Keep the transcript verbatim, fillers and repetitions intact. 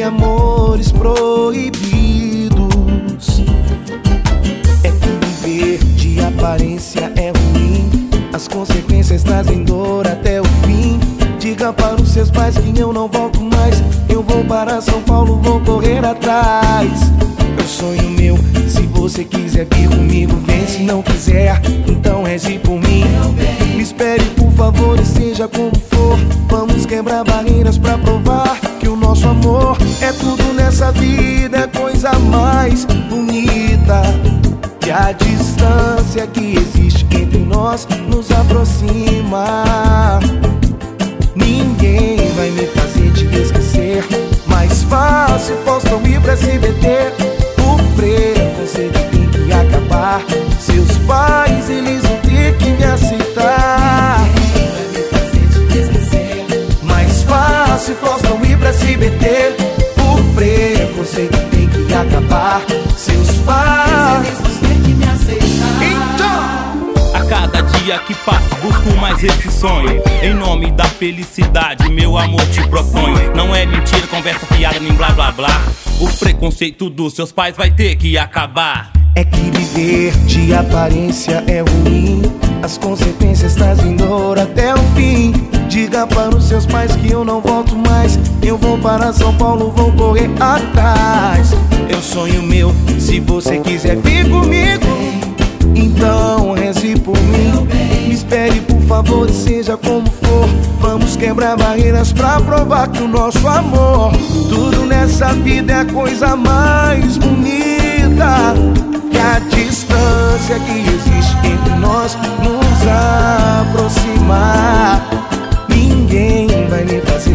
amores proibidos. É que viver de aparência é ruim, as consequências trazem dor até o fim. Diga para os seus pais que eu não volto mais. Eu vou para São Paulo, vou correr atrás. É um sonho meu, se você quiser vir comigo, vem. Se não quiser, então reze por mim. Me espere por favor e seja como for. Vamos quebrar barreiras pra provar que o nosso amor é tudo nessa vida, é coisa mais bonita. Que a distância que existe entre nós nos aproxima. Ninguém vai me fazer te esquecer. Mais fácil, Faustão ir pra S B T. O preconceito tem que acabar. Seus pais, eles vão ter que me aceitar. Ninguém vai me fazer te esquecer. Mais fácil, Faustão ir pra S B T. O preconceito tem que acabar. Seus pais, eles vão ter que me aceitar. Então, a cada dia que passa busco mais esse sonho. Em nome da felicidade, meu amor te proponho. Não é mentira, conversa fiada, nem blá blá blá. O preconceito dos seus pais vai ter que acabar. É que viver de aparência é ruim, as consequências trazem dor até o fim. Diga para os seus pais que eu não volto mais. Eu vou para São Paulo, vou correr atrás. É um sonho meu, se você quiser vir comigo, então reze por mim. Me espere por favor e seja como for. Vamos quebrar barreiras pra provar que o nosso amor, tudo nessa vida é a coisa mais bonita. Que a distância que existe entre nós nos aproxima. Ninguém vai me fazer